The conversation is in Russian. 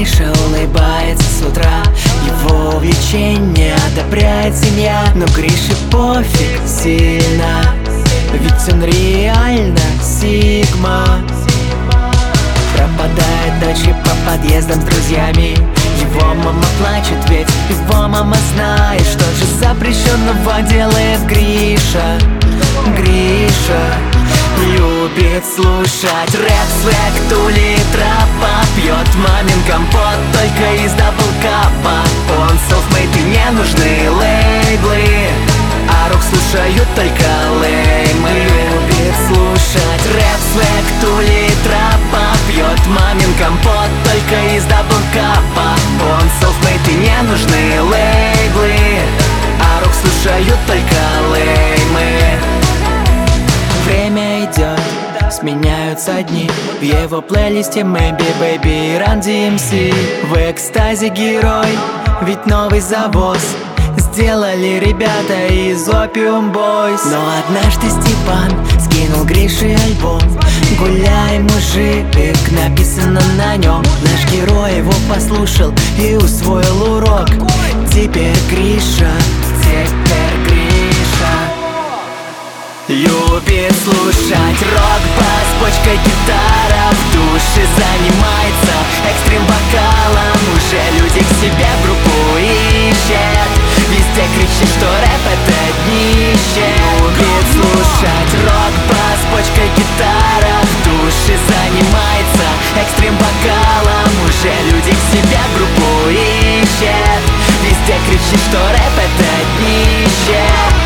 Гриша улыбается с утра, его увлечение одобряет семья. Но Грише пофиг сильно, ведь он реально сигма. Пропадает дочь по подъездам с друзьями. Его мама плачет, ведь его мама знает, что же запрещенного делает Гриша. Гриша любит слушать рэп, свек, тули, тропа, пьет мамин компот только из даблкапа. Он селфмейд и не нужны лейблы, а рок слушают только леймы. Любит слушать рэп, свек, тули, тропа, пьет мамин компот только из даблкапа. Он селфмейд и не нужны лейблы, а рок слушают только леймы. Время идет, сменяются дни. В его плейлисте Maybe Baby и Run DMC. В экстазе герой, ведь новый завоз сделали ребята из Opium Boys. Но однажды Степан скинул Грише альбом «Гуляй, мужик», написано на нем. Наш герой его послушал и усвоил урок. Теперь Гриша, любит слушать рок, бас, бочка, гитара. В душе занимается экстрим-вокалом. Уже люди к себе в группу ищет. Везде кричит, что рэп это днище. Любит слушать рок, бас, бочка, гитара. В душе занимается экстрим-вокалом. Уже люди к себе в группу ищет. Везде кричит, что рэп это днище.